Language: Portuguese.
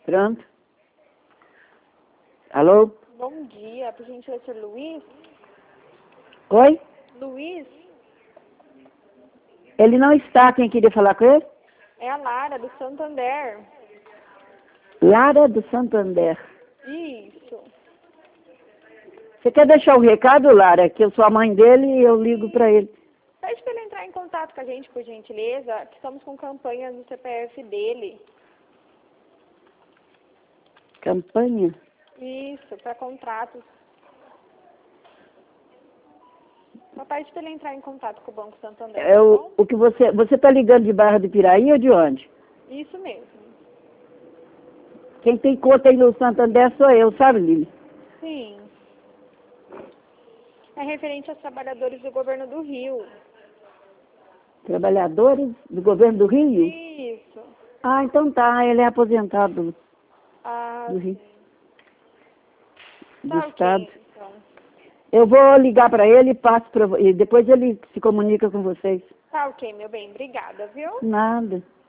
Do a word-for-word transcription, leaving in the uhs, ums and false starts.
Pronto. Alô? Bom dia, por gentileza, senhor Luiz? Oi? Luiz? Ele não está, quem queria falar com ele? É a Lara, do Santander. Lara do Santander. Isso. Você quer deixar o recado, Lara? Que eu sou a mãe dele e eu ligo para ele. Pede para ele entrar em contato com a gente, por gentileza, que estamos com campanha no C P F dele. Campanha? Isso, para contratos. Só pede para ele entrar em contato com o Banco Santander, É tá o, bom? o que você... Você está ligando de Barra do Piraí ou de onde? Isso mesmo. Quem tem conta aí no Santander sou eu, sabe, Lili? Sim. É referente aos trabalhadores do governo do Rio. Trabalhadores do governo do Rio? Isso. Ah, então tá, ele é aposentado Ah, do Rio, do tá estado. ok, então. Eu vou ligar para ele e passo para e depois ele se comunica com vocês. Tá ok, meu bem. Obrigada, viu? Nada.